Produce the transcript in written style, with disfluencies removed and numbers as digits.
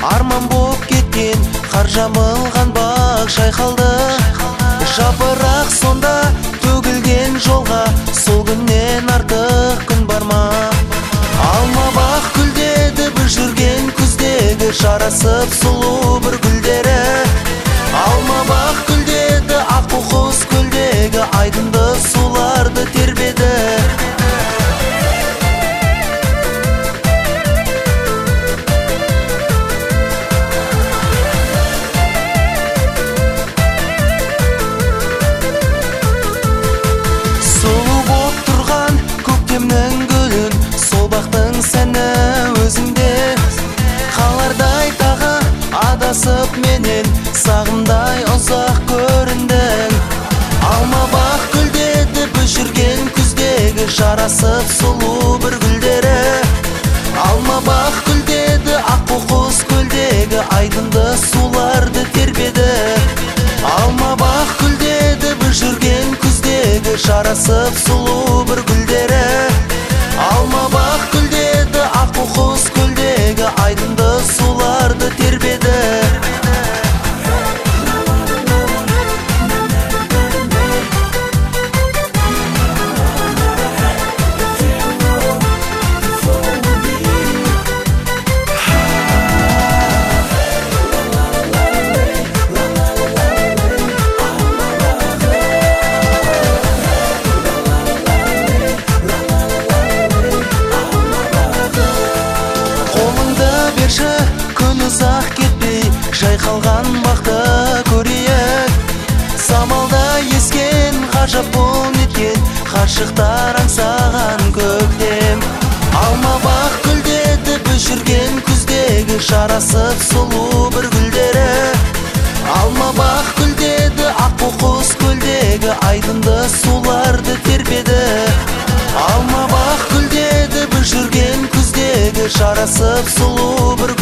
арман боп кеткен қар жамылған бақ шайқалды. Жапырақ сонда төгілген жолға, сол күннен артық күн бар ма? Алма бақ гүлдеді біз жүрген күздегі, жарасып сұлу бір гүлдері. Алма бақ гүлдеді ақ құс көлдегі, айдынды суларды тербеді. Сұлу боп тұрған көктемнің гүлін, сол бақтың сәні өзіңде. Қалардай тағы адасып менен, сағымдай ұзақ көріндің. Алма бақ гүлдеді біз жүрген күздегі, жарасып сұлу бір гүлдері. Алма бақ гүлдеді ақ құс көлдегі, айдынды суларды тербеді. Алма бақ гүлдеді біз жүрген күздегі, жарасып сұлу бір гүлдері. Алма бақ гүлдеді ақ құс көлдегі, айдынды суларды тербеді. Күн ұзақ кетпей жайқалған бақты көрейік. Самалда ескен ғажап бұл неткен, ғашықтар аңсаған көктем. Алма бақ гүлдеді біз жүрген күздегі, жарасып сұлу бір гүлдері. Алма бақ гүлдеді ақ құс көлдегі, айдынды суларды тербеді. Алма бақ гүлдеді біз жүрген күздегі, жарасып сұлу бір